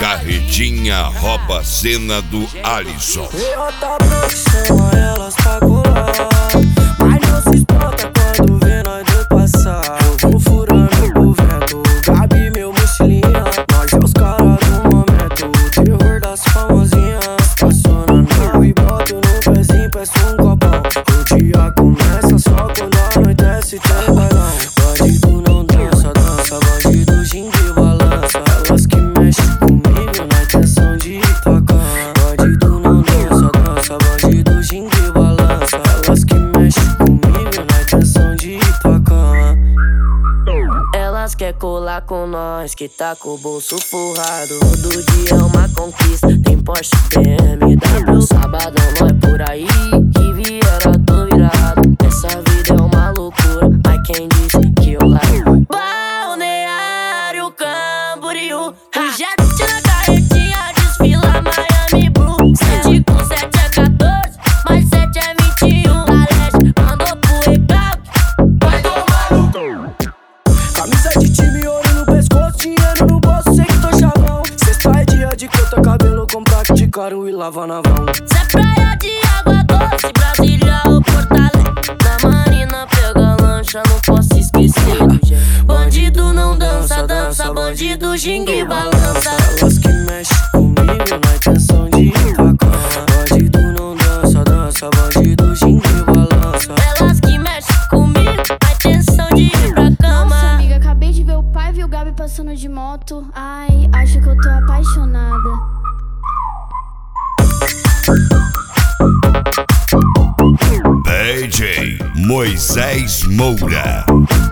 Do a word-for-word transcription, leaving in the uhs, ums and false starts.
Carretinha rouba a cena do Alisson. Rota branca chama elas pra colar, mas não se espanta quando vê nós dois passar. Eu vou furando o vento, Gabi meu mochilinha, nós é os caras do momento, o terror das famosinhas. Estaciona no e boto no pezinho, peço um copão. O dia começa só quando anoitece, tem bailão. Bandido não dança, dança, bandido gingue balança. Elas que mexem comigo na intenção de tocar. Bandido não dança, dança, bandido gingue balança. Elas que mexem comigo na intenção de tocar. Elas quer colar com nós, que tá com o bolso forrado. Todo dia é uma conquista, tem Porsche, B M W. Sabadão não é por aí, que viera tô virado. Essa vida é uma loucura, ai quem disse que eu largo. Balneário Camboriú, o jet na carretinha desfila Miami Blue. Sete com sete é quatorze, mais sete é vinte e um. A leste mandou pro recalque, vai tomar no cu. Camisa de time, ouro no pescoço, dinheiro no bolso, sei que tô chavão. Sexta é dia de cortar cabelo, comprar de caro e lavar na vão. Cê é praia de água doce, Brasília ou Porto Alegre. Na marina pega lancha, não posso esquecer do jeito. Bandido não dança, dança, bandido gingue balança. Elas que mexem comigo na intenção de tocar. Bandido não dança, dança, bandido gingue balança. Elas que mexem comigo na intenção de ir pra cama. Nossa, amiga, acabei de ver o pai e o Gabi passando de moto. Ai, acho que eu tô apaixonada. D J Moisés Moura.